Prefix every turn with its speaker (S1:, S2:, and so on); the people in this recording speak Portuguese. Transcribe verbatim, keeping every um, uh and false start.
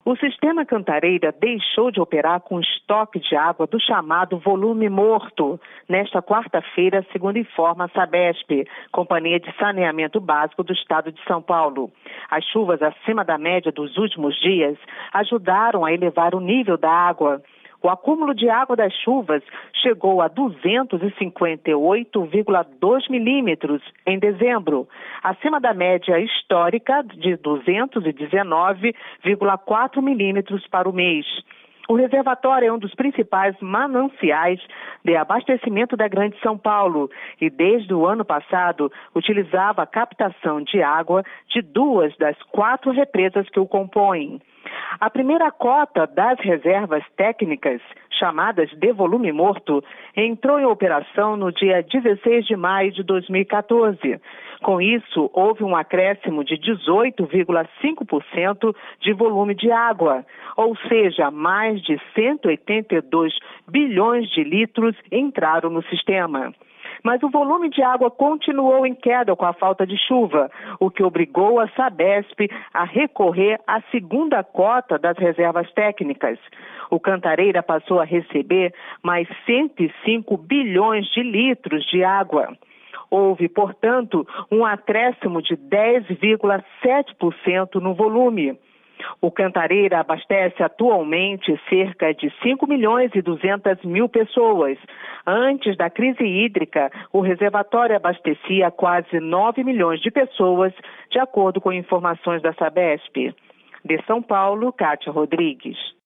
S1: O sistema Cantareira deixou de operar com estoque de água do chamado volume morto nesta quarta-feira, segundo informa a Sabesp, Companhia de Saneamento Básico do Estado de São Paulo. As chuvas acima da média dos últimos dias ajudaram a elevar o nível da água. O acúmulo de água das chuvas chegou a duzentos e cinquenta e oito vírgula dois milímetros em dezembro, acima da média histórica de duzentos e dezenove vírgula quatro milímetros para o mês. O reservatório é um dos principais mananciais de abastecimento da Grande São Paulo e, desde o ano passado, utilizava a captação de água de duas das quatro represas que o compõem. A primeira cota das reservas técnicas, chamadas de volume morto, entrou em operação no dia dezesseis de maio de dois mil e quatorze. Com isso, houve um acréscimo de dezoito vírgula cinco por cento de volume de água, ou seja, mais de cento e oitenta e dois bilhões de litros entraram no sistema. Mas o volume de água continuou em queda com a falta de chuva, o que obrigou a Sabesp a recorrer à segunda cota das reservas técnicas. O Cantareira passou a receber mais cento e cinco bilhões de litros de água. Houve, portanto, um acréscimo de dez vírgula sete por cento no volume. O Cantareira abastece atualmente cerca de cinco milhões e duzentas mil pessoas. Antes da crise hídrica, o reservatório abastecia quase nove milhões de pessoas, de acordo com informações da Sabesp. De São Paulo, Kátia Rodrigues.